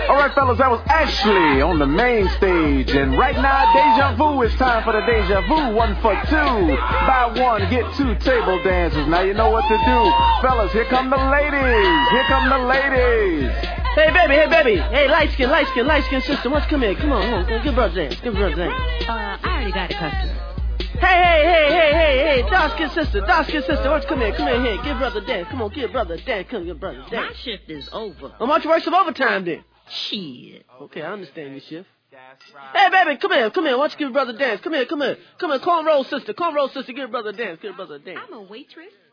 All right, fellas, that was Ashley on the main stage. And right now, Deja Vu, it's time for the Deja Vu 1 for 2. Buy one, get 2 table dances. Now you know what to do. Fellas, here come the ladies. Here come the ladies. Hey, baby. Hey, light skin sister. Why don't you come here? Come on. Give brother dance. I already got a customer. Hey, dark skin sister. Why don't you come here? Come here. Give brother dance. Come on, give brother dance. My shift is over. Well, why don't you work some overtime then? Shit. Okay, I understand your shift. Hey, baby, come here. Why don't you give brother dance? Come here. Cornrow sister. Give brother dance. I'm a waitress.